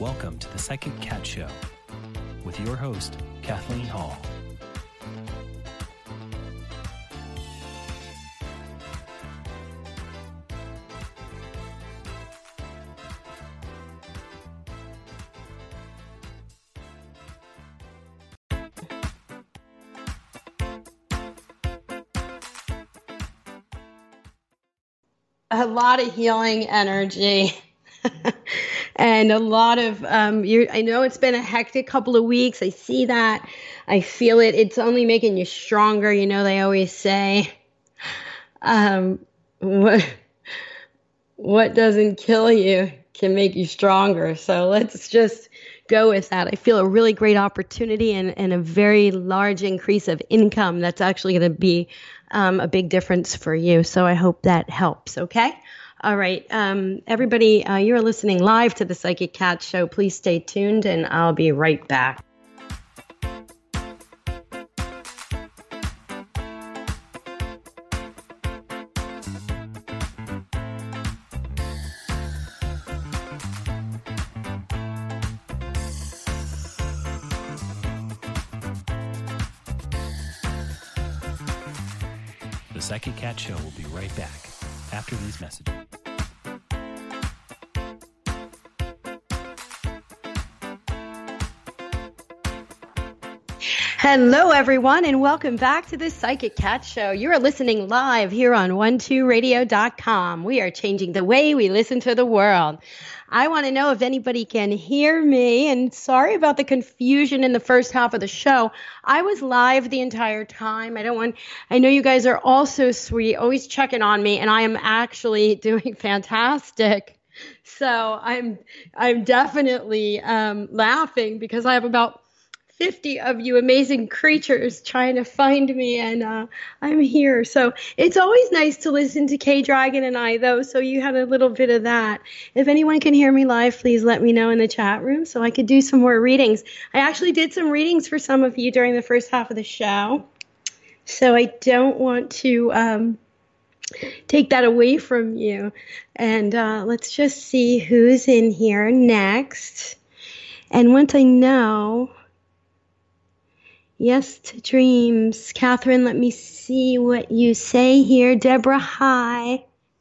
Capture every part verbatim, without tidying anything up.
Welcome to the Psychic Cat Show with your host, Kathleen Hall. A lot of healing energy and a lot of, um, you I know it's been a hectic couple of weeks. I see that. I feel it. It's only making you stronger. You know, they always say, um, what, what doesn't kill you can make you stronger. So let's just go with that. I feel a really great opportunity and, and a very large increase of income that's actually going to be um, a big difference for you. So I hope that helps. Okay. All right. Um, everybody, uh, you're listening live to the Psychic Cat Show. Please stay tuned and I'll be right back. The Psychic Cat Show will be right back after these messages. Hello, everyone, and welcome back to the Psychic Cat Show. You are listening live here on one two radio dot com. We are changing the way we listen to the world. I want to know if anybody can hear me, and sorry about the confusion in the first half of the show. I was live the entire time. I don't want, I know you guys are all so sweet, always checking on me, and I am actually doing fantastic. So I'm, I'm definitely um, laughing because I have about fifty of you amazing creatures trying to find me, and uh, I'm here. So it's always nice to listen to K Dragon and I, though, so you had a little bit of that. If anyone can hear me live, please let me know in the chat room so I could do some more readings. I actually did some readings for some of you during the first half of the show, so I don't want to um, take that away from you. And uh, let's just see who's in here next. And once I know... Yes to dreams. Catherine, let me see what you say here. Deborah, hi.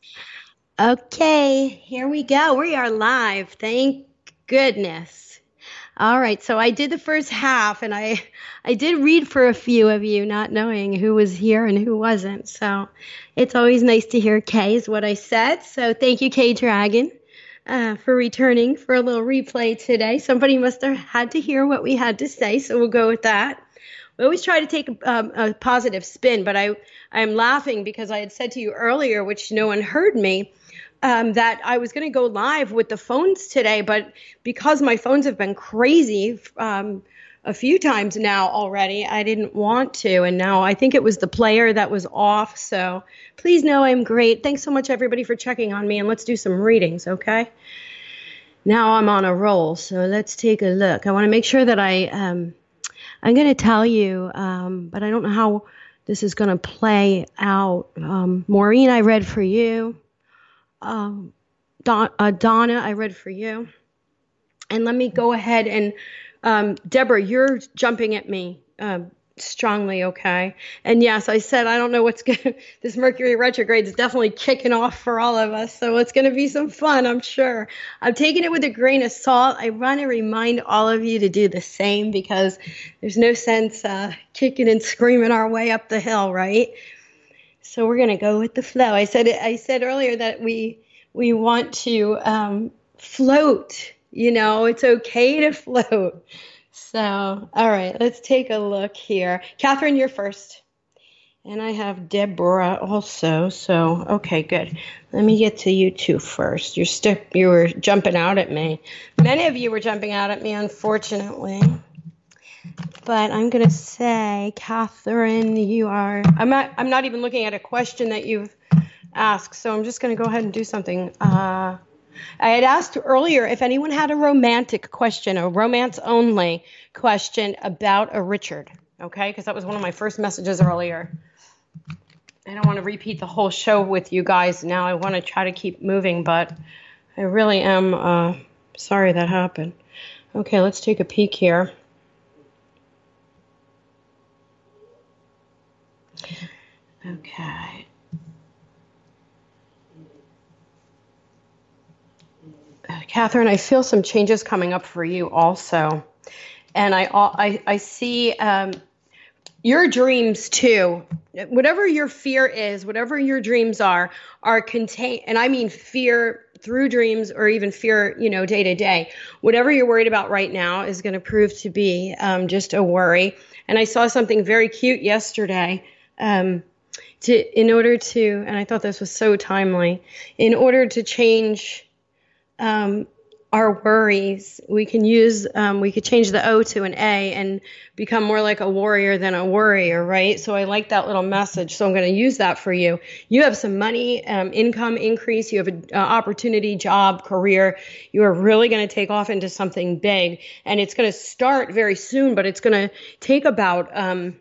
Okay, here we go. We are live. Thank goodness. All right, so I did the first half, and I, I did read for a few of you, not knowing who was here and who wasn't. So it's always nice to hear K is what I said. So thank you, K Dragon, uh, for returning for a little replay today. Somebody must have had to hear what we had to say, so we'll go with that. We always try to take a, um, a positive spin, but I, I'm laughing because I had said to you earlier, which no one heard me, um, that I was going to go live with the phones today, but because my phones have been crazy um, a few times now already, I didn't want to, and now I think it was the player that was off, so please know I'm great. Thanks so much, everybody, for checking on me, and let's do some readings, okay? Now I'm on a roll, so let's take a look. I want to make sure that I... Um, I'm going to tell you, um, but I don't know how this is going to play out. Um, Maureen, I read for you. Um, Don, uh, Donna, I read for you. And let me go ahead and, um, Deborah, you're jumping at me uh, strongly, okay? And yes, I said I don't know what's going to, this Mercury retrograde is definitely kicking off for all of us, so it's going to be some fun, I'm sure. I'm taking it with a grain of salt. I want to remind all of you to do the same because there's no sense uh, kicking and screaming our way up the hill, right? So we're going to go with the flow. I said I said earlier that we we want to um, float. You know, it's okay to float. So, all right, let's take a look here. Catherine, you're first. And I have Deborah also. So, okay, good. Let me get to you two first. You're still, you were jumping out at me. Many of you were jumping out at me, unfortunately. But I'm going to say, Catherine, you are, I'm not, I'm not even looking at a question that you've asked. So I'm just going to go ahead and do something. Uh, I had asked earlier if anyone had a romantic question, a romance only question about a Richard, okay? Because that was one of my first messages earlier. I don't want to repeat the whole show with you guys now. I want to try to keep moving, but I really am uh, Sorry that happened. Okay, let's take a peek here. Okay. Uh, Catherine, I feel some changes coming up for you also. And I, I, I see um, your dreams too. Whatever your fear is, whatever your dreams are, are contained. And I mean fear through dreams or even fear, you know, day to day. Whatever you're worried about right now is going to prove to be um, just a worry. And I saw something very cute yesterday. Um, to in order to, and I thought this was so timely, in order to change um, our worries, we can use, um, we could change the O to an A and become more like a warrior than a worrier, right? So I like that little message. So I'm going to use that for you. You have some money, um, income increase. You have an uh, opportunity, job, career. You are really going to take off into something big. And it's going to start very soon, but it's going to take about, um,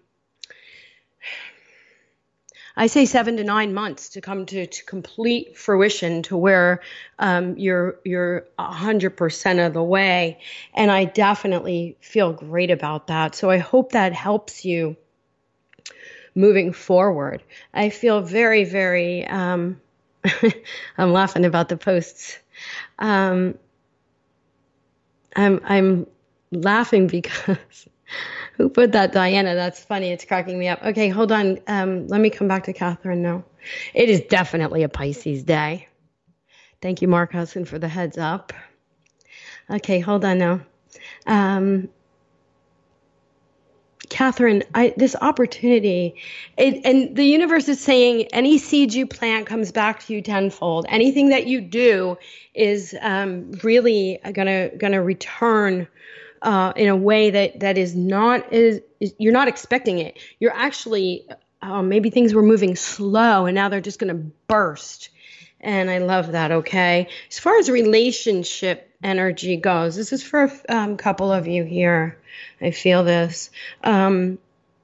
I say seven to nine months to come to, to complete fruition, to where um, you're you're a hundred percent of the way, and I definitely feel great about that. So I hope that helps you moving forward. I feel very very. Um, I'm laughing about the posts. Um, I'm I'm laughing because. Who put that, Diana? That's funny. It's cracking me up. Okay, hold on. Um, let me come back to Catherine now. It is definitely a Pisces day. Thank you, Mark Hudson, for the heads up. Okay, hold on now. Um, Catherine, I, this opportunity, it, and the universe is saying any seed you plant comes back to you tenfold. Anything that you do is um, really gonna gonna return Uh, in a way that, that is not, is, is you're not expecting it. You're actually, uh, maybe things were moving slow and now they're just going to burst. And I love that, okay? As far as relationship energy goes, this is for a um, couple of you here. I feel this. Um,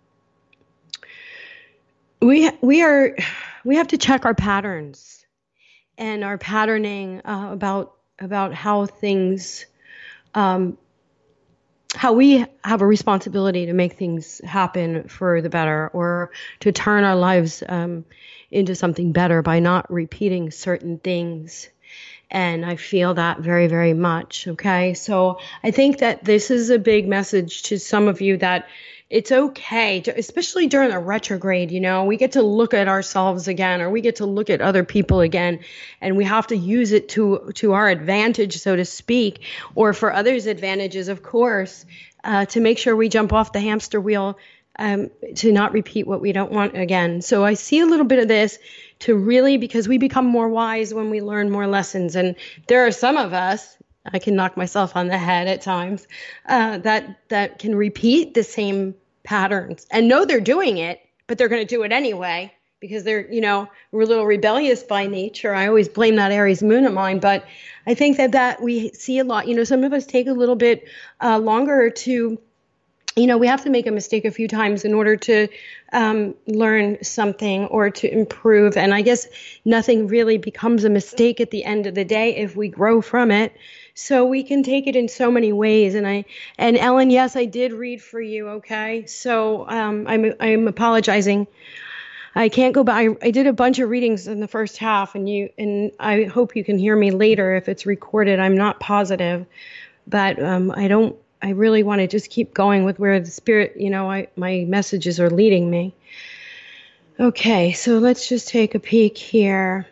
we, we are, we have to check our patterns and our patterning uh, about, about how things, um, how we have a responsibility to make things happen for the better, or to turn our lives um, into something better by not repeating certain things. And I feel that very, very much. Okay. So I think that this is a big message to some of you, that it's okay, to, especially during a retrograde, you know, we get to look at ourselves again, or we get to look at other people again, and we have to use it to, to our advantage, so to speak, or for others' advantages, of course, uh, to make sure we jump off the hamster wheel, um, to not repeat what we don't want again. So I see a little bit of this to really, because we become more wise when we learn more lessons. And there are some of us, I can knock myself on the head at times, uh, that, that can repeat the same patterns and know they're doing it, but they're going to do it anyway because they're, you know, we're a little rebellious by nature. I always blame that Aries moon of mine, but I think that that we see a lot, you know, some of us take a little bit uh, longer to, you know, we have to make a mistake a few times in order to um, learn something or to improve. And I guess nothing really becomes a mistake at the end of the day if we grow from it. So we can take it in so many ways. And I, and Ellen, yes, I did read for you. Okay. So um, I'm, I'm apologizing. I can't go back. I, I did a bunch of readings in the first half, and you, and I hope you can hear me later if it's recorded. I'm not positive, but um, I don't, I really want to just keep going with where the spirit, you know, I, my messages are leading me. Okay. So let's just take a peek here.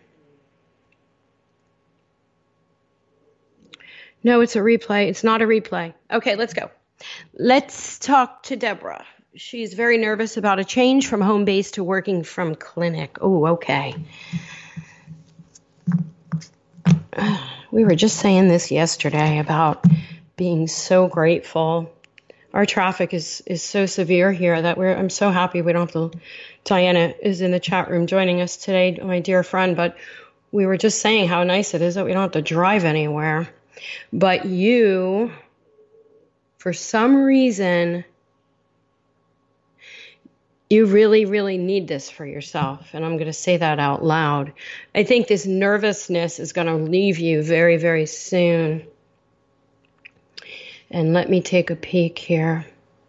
No, it's a replay. It's not a replay. Okay, let's go. Let's talk to Deborah. She's very nervous about a change from home base to working from clinic. Oh, okay. We were just saying this yesterday about being so grateful. Our traffic is, is so severe here that we're, I'm so happy we don't have to, Diana is in the chat room joining us today, my dear friend, but we were just saying how nice it is that we don't have to drive anywhere. But you, for some reason, you really, really need this for yourself. And I'm going to say that out loud. I think this nervousness is going to leave you very, very soon. And let me take a peek here.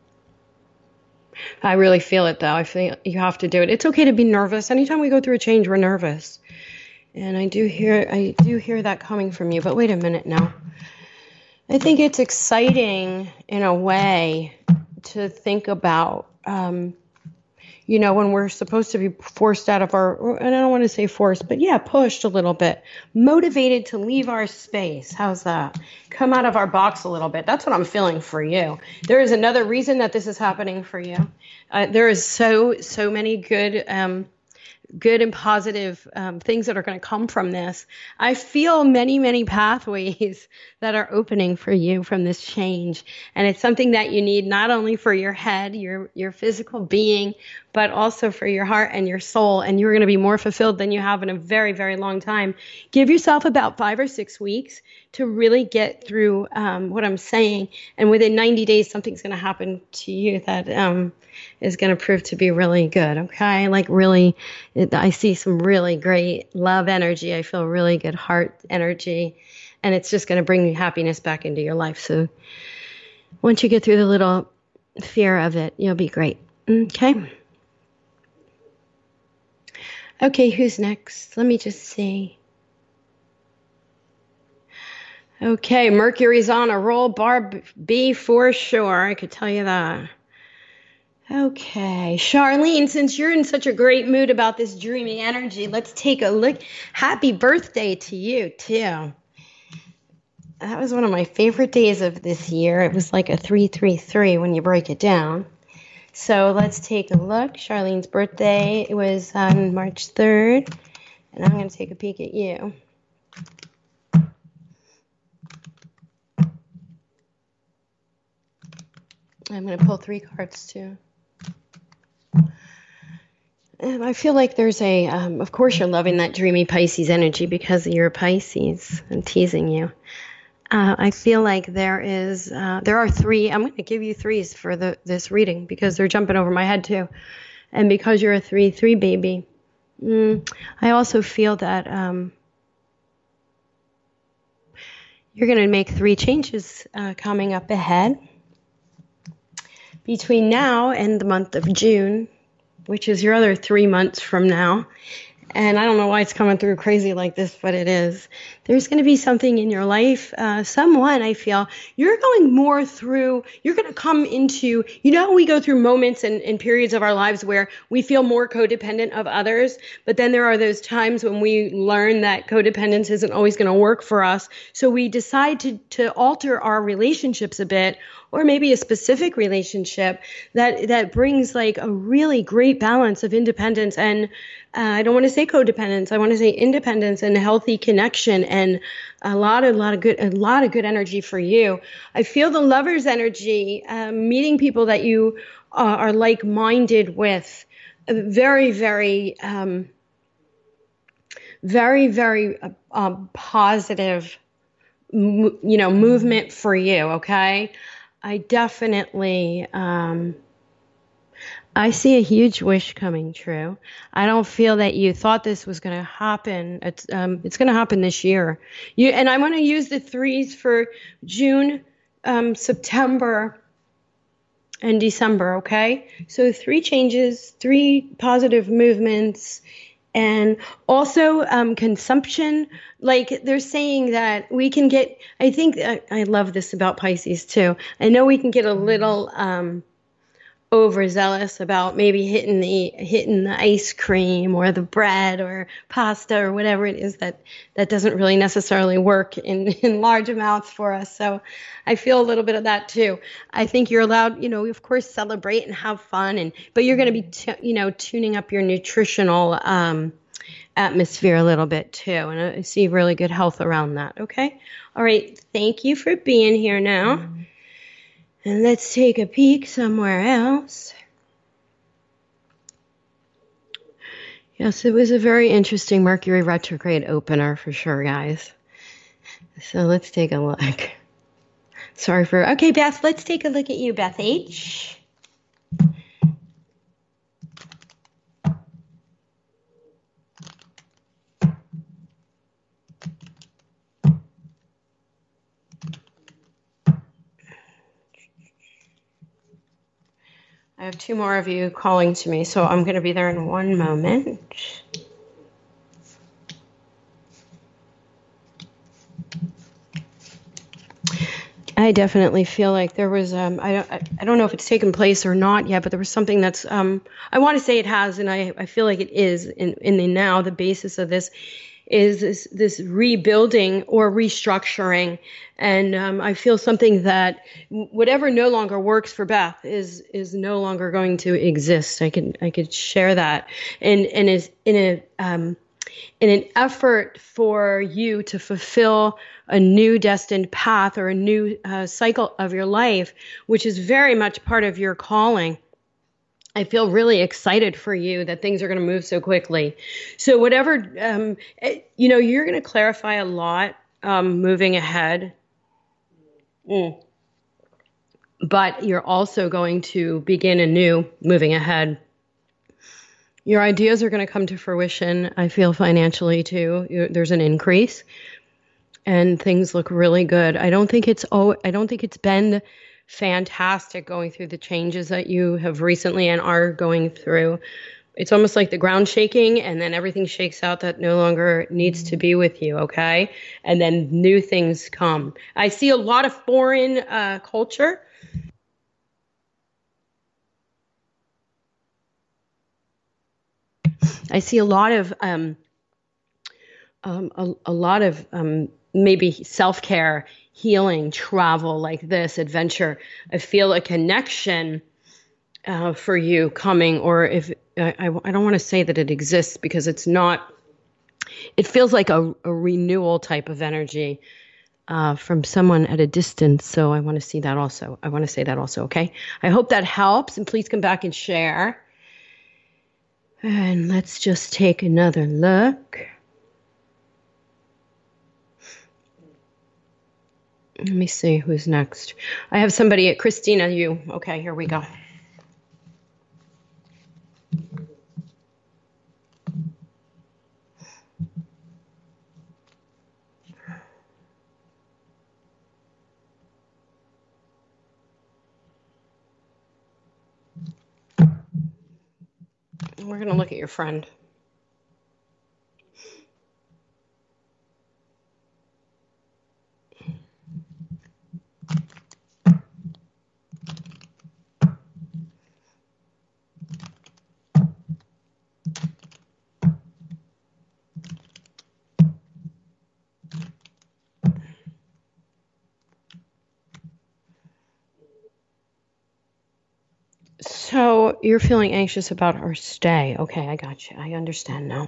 I really feel it, though. I feel you have to do it. It's okay to be nervous. Anytime we go through a change, we're nervous. And I do hear I do hear that coming from you. But wait a minute now. I think it's exciting in a way to think about, um, you know, when we're supposed to be forced out of our, and I don't want to say forced, but yeah, pushed a little bit, motivated to leave our space. How's that? Come out of our box a little bit. That's what I'm feeling for you. There is another reason that this is happening for you. Uh, there is so, so many good, um, good and positive um, things that are going to come from this. I feel many, many pathways that are opening for you from this change. And it's something that you need not only for your head, your your physical being, but also for your heart and your soul. And you're going to be more fulfilled than you have in a very, very long time. Give yourself about five or six weeks to really get through um, what I'm saying. And within ninety days, something's going to happen to you that um, is going to prove to be really good. Okay. Like really, it, I see some really great love energy. I feel really good heart energy. And it's just going to bring happiness back into your life. So once you get through the little fear of it, you'll be great. Okay. Okay. Who's next? Let me just see. Okay. Mercury's on a roll. Barb B for sure. I could tell you that. Okay, Charlene, since you're in such a great mood about this dreamy energy, let's take a look. Happy birthday to you, too. That was one of my favorite days of this year. It was like a three three three when you break it down. So let's take a look. Charlene's birthday was on March third, and I'm going to take a peek at you. I'm going to pull three cards, too. And I feel like there's a, um, of course, you're loving that dreamy Pisces energy because you're a Pisces. I'm teasing you. Uh, I feel like there is, uh, there are three. I'm going to give you threes for the this reading because they're jumping over my head too, and because you're a three three baby, mm, I also feel that um, you're going to make three changes uh, coming up ahead between now and the month of June, which is your other three months from now. And I don't know why it's coming through crazy like this, but it is. There's going to be something in your life, uh, someone, I feel, you're going more through, you're going to come into, you know, we go through moments and, and periods of our lives where we feel more codependent of others, but then there are those times when we learn that codependence isn't always going to work for us. So we decide to, to alter our relationships a bit, or maybe a specific relationship that, that brings like a really great balance of independence and uh, I don't want to say codependence. I want to say independence and healthy connection and a lot, a lot of good, a lot of good energy for you. I feel the lover's energy, um, meeting people that you uh, are like-minded with, very, very, um, very, very uh, um, positive, you know, movement for you. Okay. I definitely, um, I see a huge wish coming true. I don't feel that you thought this was going to happen. It's, um, it's going to happen this year. You, and I want to use the threes for June, um, September, and December. Okay. So three changes, three positive movements, and also um, consumption. Like they're saying that we can get, I think, I, I love this about Pisces too. I know we can get a little um, overzealous about maybe hitting the hitting the ice cream or the bread or pasta or whatever it is that that doesn't really necessarily work in, in large amounts for us. So I feel a little bit of that too. I think you're allowed, you know, of course, celebrate and have fun, and but you're going to be, t- you know, tuning up your nutritional um, atmosphere a little bit too, and I see really good health around that. Okay, all right. Thank you for being here now. And let's take a peek somewhere else. Yes, it was a very interesting Mercury retrograde opener for sure, guys. So let's take a look. Sorry for... Okay, Beth, let's take a look at you, Beth H. have two more of you calling to me, so I'm going to be there in one moment. I definitely feel like there was, um, I, don't, I don't know if it's taken place or not yet, but there was something that's, um, I want to say it has, and I, I feel like it is in, in the now, the basis of this is this, this rebuilding or restructuring. And um, I feel something that whatever no longer works for Beth is is no longer going to exist. I can I could share that, and and is in a um, in an effort for you to fulfill a new destined path or a new uh, cycle of your life, which is very much part of your calling. I feel really excited for you that things are going to move so quickly. So whatever, um, you know, you're going to clarify a lot um, moving ahead. Mm. But you're also going to begin anew moving ahead. Your ideas are going to come to fruition. I feel financially too. You, there's an increase, and things look really good. I don't think it's oh, I don't think it's been fantastic going through the changes that you have recently and are going through. It's almost like the ground shaking, and then everything shakes out that no longer needs to be with you, okay? And then new things come. I see a lot of foreign uh, culture. I see a lot of um, um, a, a lot of um, maybe self-care, healing, travel like this, adventure. I feel a connection uh, for you coming, or if I, I, I don't want to say that it exists because it's not. It feels like a, a renewal type of energy uh, from someone at a distance. So I want to see that also. I want to say that also. Okay. I hope that helps, and please come back and share. And let's just take another look. Let me see who's next. I have somebody at Christina, you. Okay, here we go. We're going to look at your friend. So you're feeling anxious about her stay. Okay, I got you. I understand now.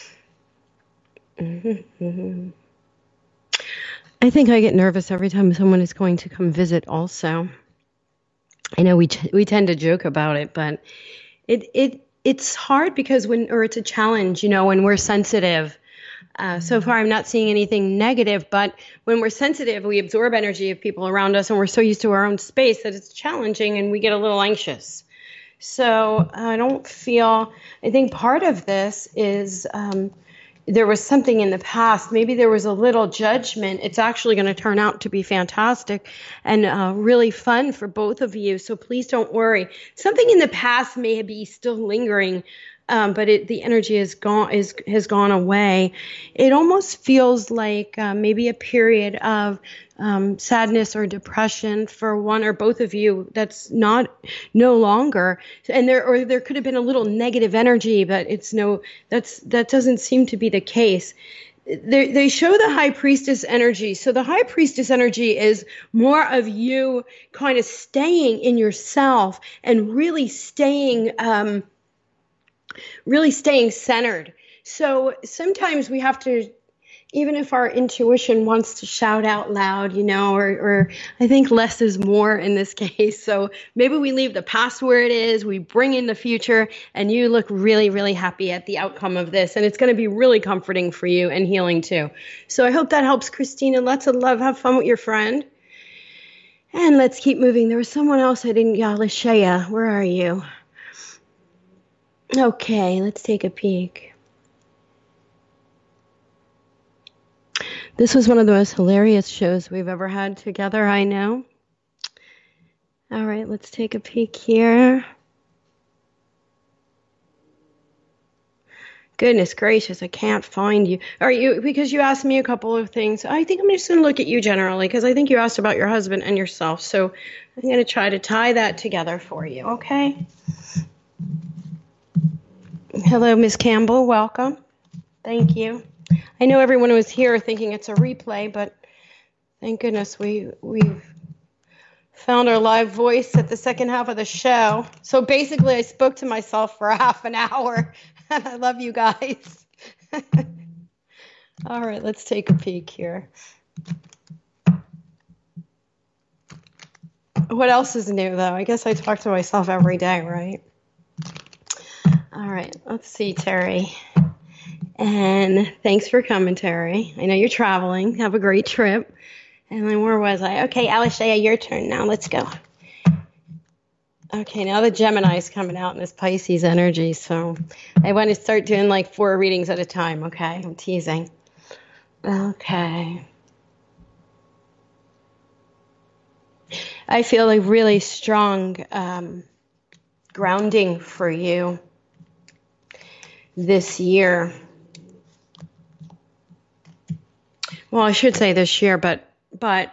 Mm-hmm, mm-hmm. I think I get nervous every time someone is going to come visit also. I know we t- we tend to joke about it, but it it it's hard because when, or it's a challenge, you know, when we're sensitive. Uh, so far, I'm not seeing anything negative, but when we're sensitive, we absorb energy of people around us, and we're so used to our own space that it's challenging and we get a little anxious. So I don't feel, I think part of this is um, there was something in the past. Maybe there was a little judgment. It's actually going to turn out to be fantastic and uh, really fun for both of you. So please don't worry. Something in the past may be still lingering, um, but it, the energy is gone, is has gone away. It almost feels like uh, maybe a period of um, sadness or depression for one or both of you. That's not no longer, and there or there could have been a little negative energy, but it's no. That's that doesn't seem to be the case. They, they show the high priestess energy. So the high priestess energy is more of you kind of staying in yourself and really staying. Um, really staying centered. So sometimes we have to, even if our intuition wants to shout out loud, you know, or, or I think less is more in this case. So maybe we leave the past where it is, we bring in the future, and you look really, really happy at the outcome of this. And it's going to be really comforting for you and healing too. So I hope that helps, Christina. Lots of love. Have fun with your friend. And let's keep moving. There was someone else I didn't, yeah, Lashaya, where are you? Okay, let's take a peek. This was one of the most hilarious shows we've ever had together, I know. All right, let's take a peek here. Goodness gracious, I can't find you. Are you, because you asked me a couple of things. I think I'm just going to look at you generally because I think you asked about your husband and yourself. So I'm going to try to tie that together for you, okay? Hello, Miss Campbell. Welcome. Thank you. I know everyone was here thinking it's a replay, but thank goodness we, we've found our live voice at the second half of the show. So basically, I spoke to myself for half an hour. I love you guys. All right, let's take a peek here. What else is new, though? I guess I talk to myself every day, right? All right, let's see, Terry. And thanks for coming, Terry. I know you're traveling. Have a great trip. And then where was I? Okay, Alishaya, your turn now. Let's go. Okay, now the Gemini is coming out in this Pisces energy, so I want to start doing like four readings at a time, okay? I'm teasing. Okay. I feel a really strong um, grounding for you this year. Well, I should say this year, but but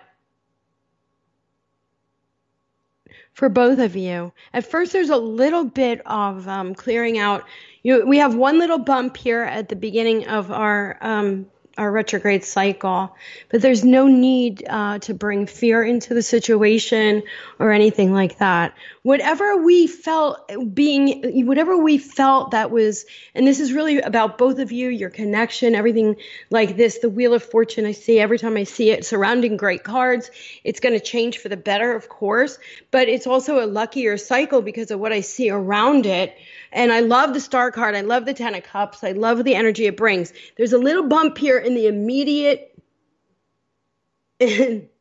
for both of you. At first, there's a little bit of um, clearing out. You, we have one little bump here at the beginning of our um, our retrograde cycle, but there's no need uh, to bring fear into the situation or anything like that. Whatever we felt being, whatever we felt that was, and this is really about both of you, your connection, everything like this, the Wheel of Fortune I see every time I see it surrounding great cards. It's going to change for the better, of course, but it's also a luckier cycle because of what I see around it. And I love the Star card. I love the Ten of Cups. I love the energy it brings. There's a little bump here in the immediate, in,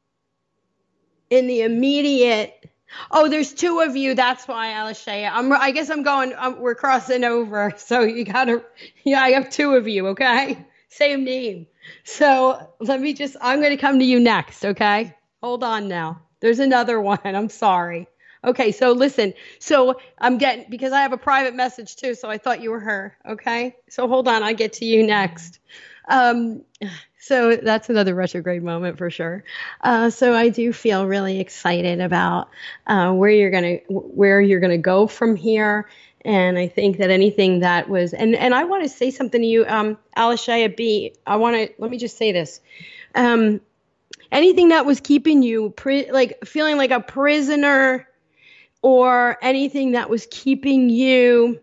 in the immediate. Oh, there's two of you. That's why, Alishaya. I'm. I guess I'm going. Um, we're crossing over. So you gotta. Yeah, I have two of you. Okay, same name. So let me just. I'm going to come to you next. Okay, hold on now. There's another one. I'm sorry. Okay, so listen, so I'm getting, because I have a private message too, so I thought you were her, okay? So hold on, I get to you next. Um, so that's another retrograde moment for sure. Uh, so I do feel really excited about uh, where you're gonna where you're gonna go from here, and I think that anything that was, and and I want to say something to you, um, Alishaya B. I want to let me just say this. Um, anything that was keeping you pri- like feeling like a prisoner, or anything that was keeping you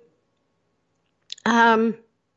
um,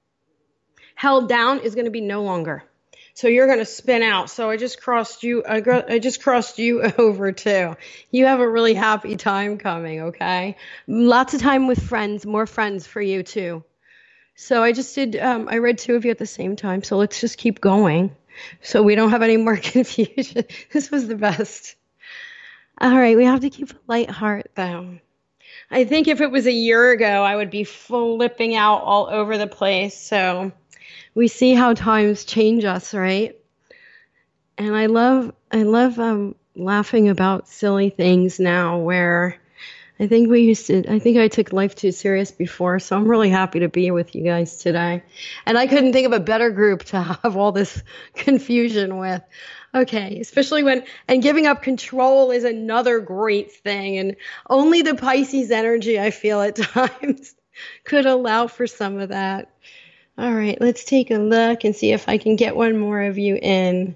held down is going to be no longer. So you're going to spin out. So I just crossed you. I, gr- I just crossed you over too. You have a really happy time coming. Okay, lots of time with friends. More friends for you too. So I just did. Um, I read two of you at the same time. So let's just keep going, so we don't have any more confusion. This was the best. All right, we have to keep a light heart, though. I think if it was a year ago, I would be flipping out all over the place. So we see how times change us, right? And I love, I love um, laughing about silly things now. Where I think we used to, I think I took life too serious before. So I'm really happy to be with you guys today. And I couldn't think of a better group to have all this confusion with. Okay, especially when, and giving up control is another great thing. And only the Pisces energy, I feel at times, could allow for some of that. All right, let's take a look and see if I can get one more of you in.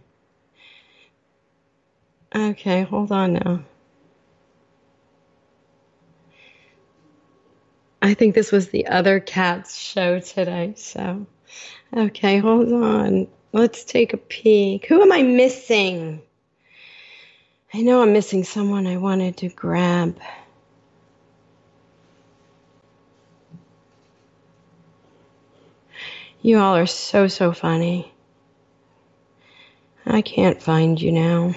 Okay, hold on now. I think this was the other cat's show today, so. Okay, hold on. Let's take a peek. Who am I missing? I know I'm missing someone I wanted to grab. You all are so, so funny. I can't find you now.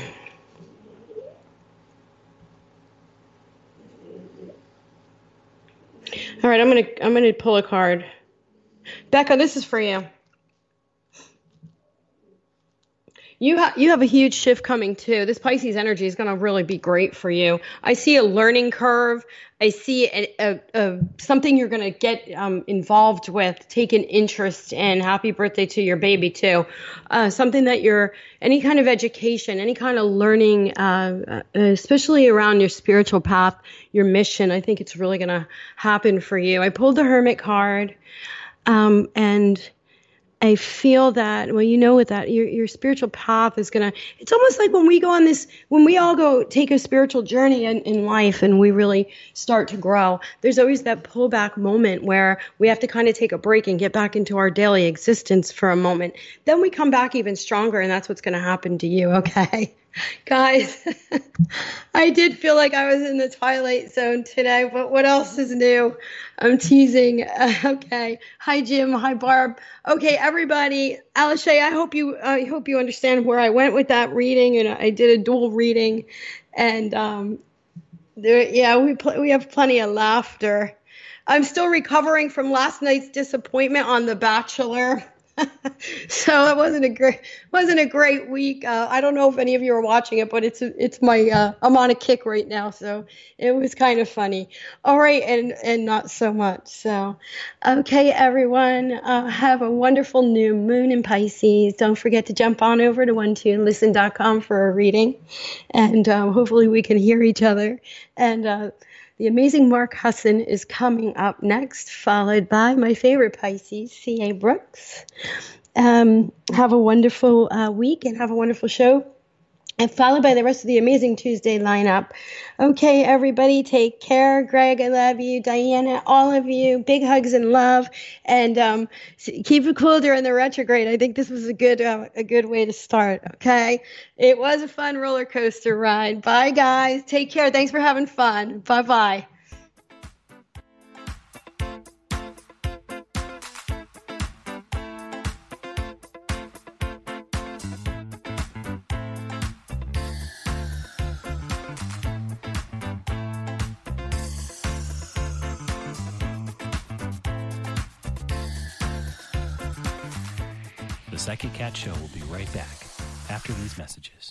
All right, I'm gonna I'm gonna pull a card. Becca, this is for you. You have you have a huge shift coming too. This Pisces energy is going to really be great for you. I see a learning curve. I see a, a, a something you're going to get um, involved with, take an interest in. Happy birthday to your baby too. Uh, something that you're any kind of education, any kind of learning, uh, especially around your spiritual path, your mission. I think it's really going to happen for you. I pulled the Hermit card, um, and I feel that, well, you know, with that, your your spiritual path is going to, it's almost like when we go on this, when we all go take a spiritual journey in, in life and we really start to grow, there's always that pullback moment where we have to kind of take a break and get back into our daily existence for a moment. Then we come back even stronger, and that's what's going to happen to you, okay? Guys, I did feel like I was in the Twilight Zone today, but what else is new? I'm teasing. Uh, okay. Hi, Jim. Hi, Barb. Okay, everybody. Alisha, I hope you I hope you understand where I went with that reading, and I did a dual reading, and um, there, yeah, we pl- we have plenty of laughter. I'm still recovering from last night's disappointment on The Bachelor. So it wasn't a great wasn't a great week. Uh, I don't know if any of you are watching it, but it's it's my uh, I'm on a kick right now, so it was kind of funny. All right, and and not so much. So, okay, everyone, uh, have a wonderful new moon in Pisces. Don't forget to jump on over to one two listen dot com for a reading, and um, hopefully we can hear each other. And uh, the amazing Mark Husson is coming up next, followed by my favorite Pisces, C A. Brooks. Um, have a wonderful uh, week and have a wonderful show. And followed by the rest of the amazing Tuesday lineup. Okay, everybody, take care. Greg, I love you. Diana, all of you. Big hugs and love. And um, keep it cool during the retrograde. I think this was a good uh, a good way to start. Okay, it was a fun roller coaster ride. Bye, guys. Take care. Thanks for having fun. Bye bye. The Psychic Cat Show will be right back after these messages.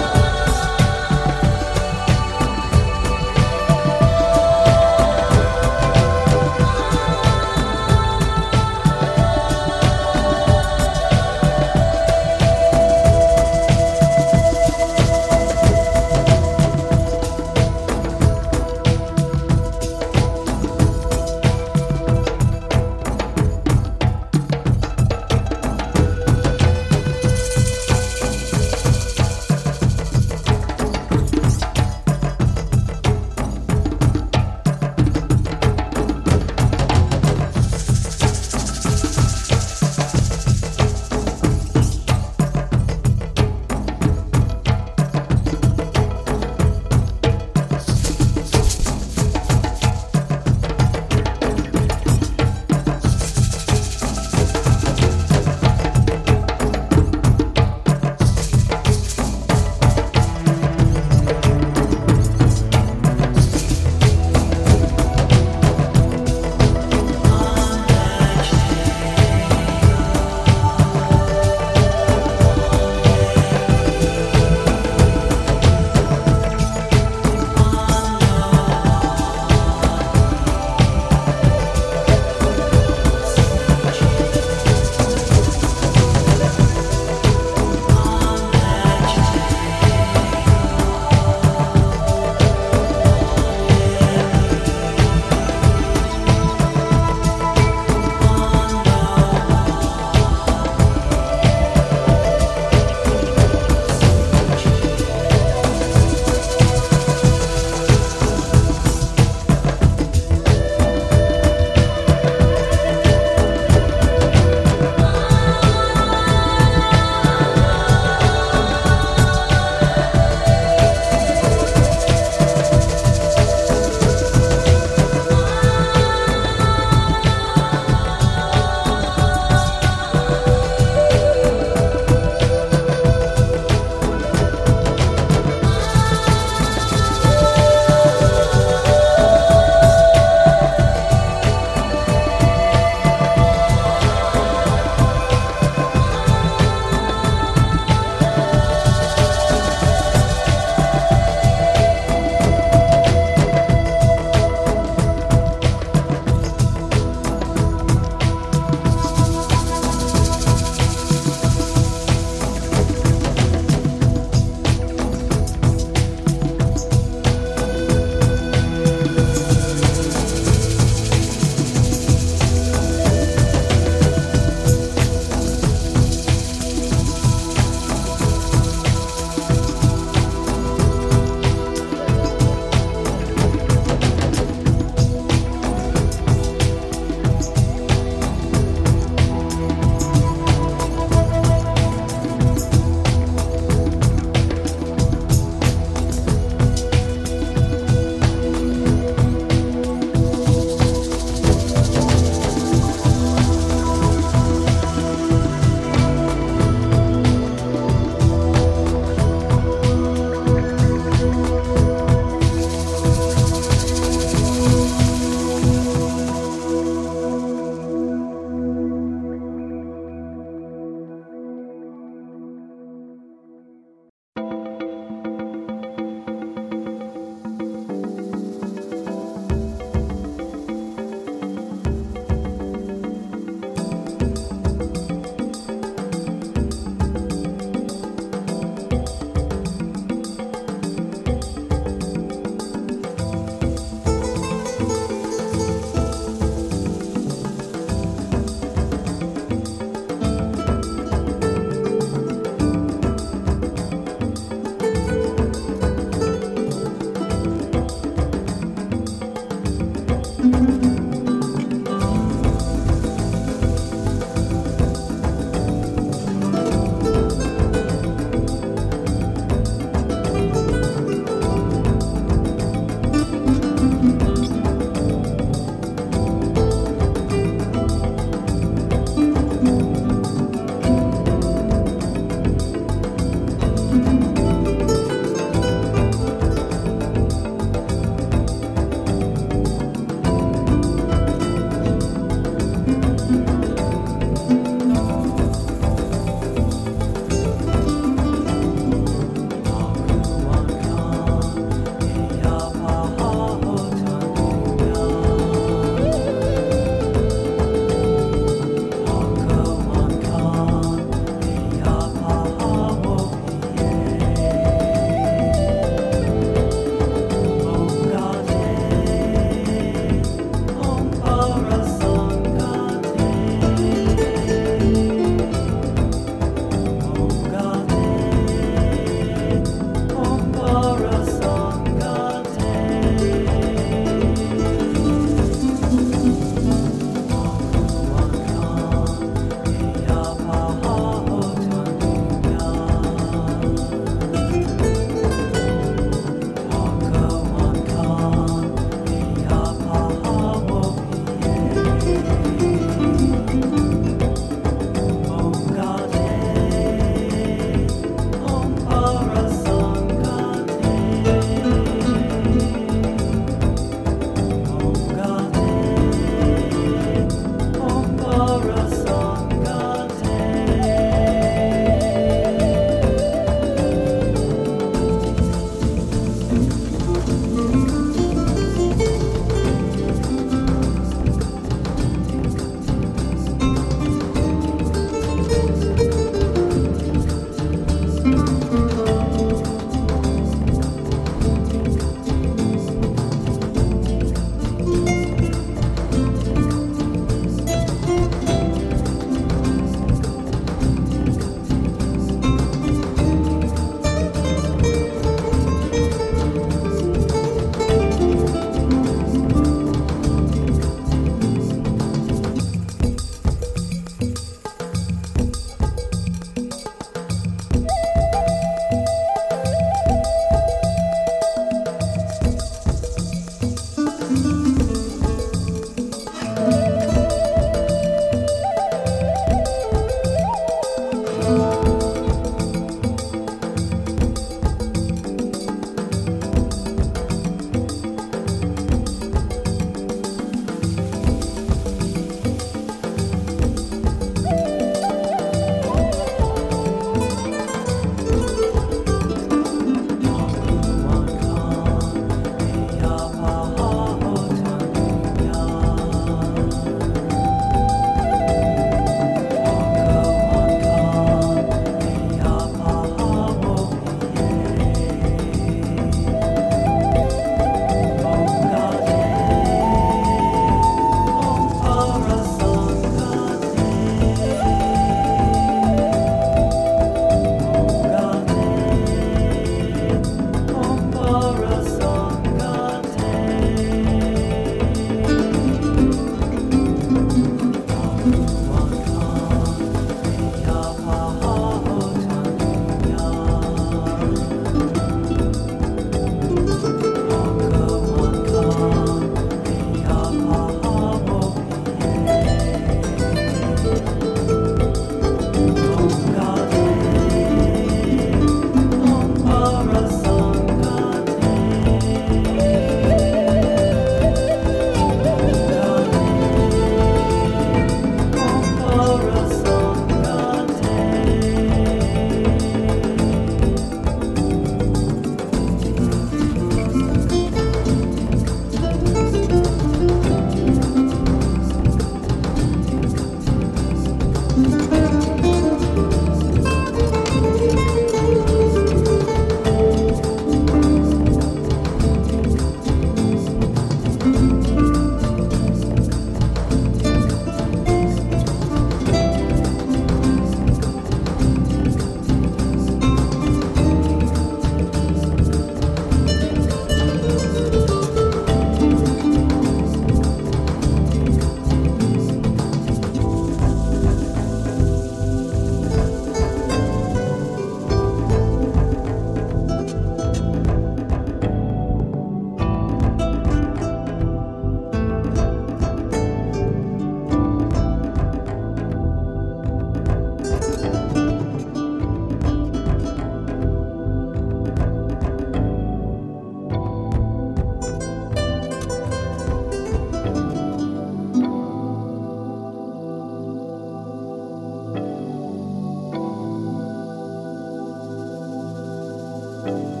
you.